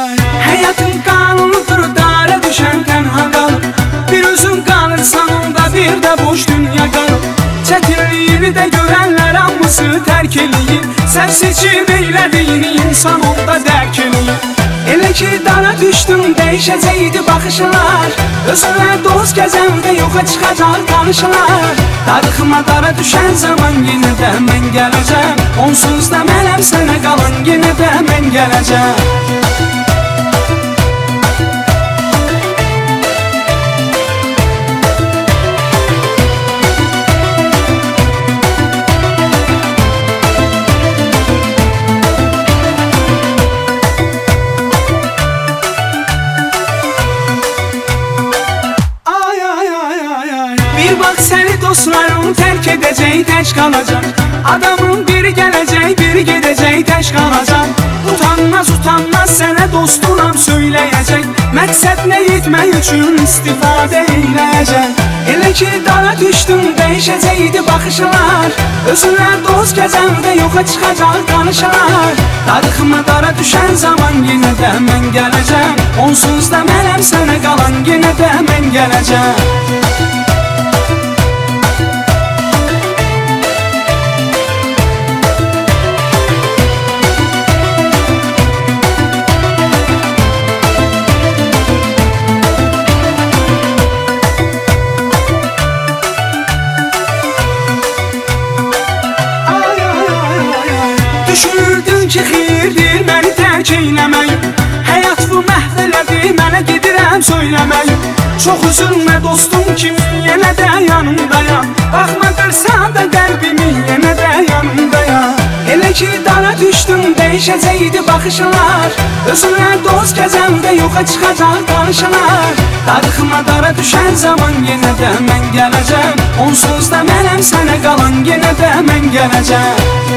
Həyatın qanunudur, dara düşən tənha qalır. Bir özün qalırsan, onda bir də boş dünya qalır. Çətinliyini də görənlər hamısı tərk eləyir. Sən seçim eylədiyin insan onda dərk eləyir. Elə ki dara düşdüm, dəyişəcəkdi baxışlar. Özünlə dost gəzəndə yoxa çıxacaq tanışlar. Darıxma dara düşən zaman yenə də mən gələcəm. Onsuz da mənəm sənə qalan, yenə də mən gələcəm. Bir bax səni dostlarım tərk edəcək, tək qalacaq. Adamın biri gələcək, biri gedəcək, tək qalacaq. Utanmaz sənə dostunam söyləyəcək. Məqsədinə yetmək üçün istifadə eyləyəcək. Elə ki dara düşdüm, dəyişəcəkdi baxışlar. Özünlə dost gəzəndə yoxa çıxacaq tanışlar. Darıxma dara düşən zaman yenə də mən gələcəm. Onsuz da mənəm sənə qalan, yenə də mən gələcəm. Düşünürdün ki xeyirdir məni tərk eyləməyim. Həyat bu məhv elədi, mənə gedirəm söyləməyim. Çox üzülmə dostum kimi, yenə də yanımdayam. Baxma qırsan da qəlbimi, yenə də yanımdayam. Elə ki dara düşdüm, dəyişəcəkdi baxışlar. Özünlə dost gəzəndə yoxa çıxacaq tanışlar. Darıxma dara düşən zaman yenə də mən gələcəm. Onsuz da mənəm sənə qalan, yenə də mən gələcəm.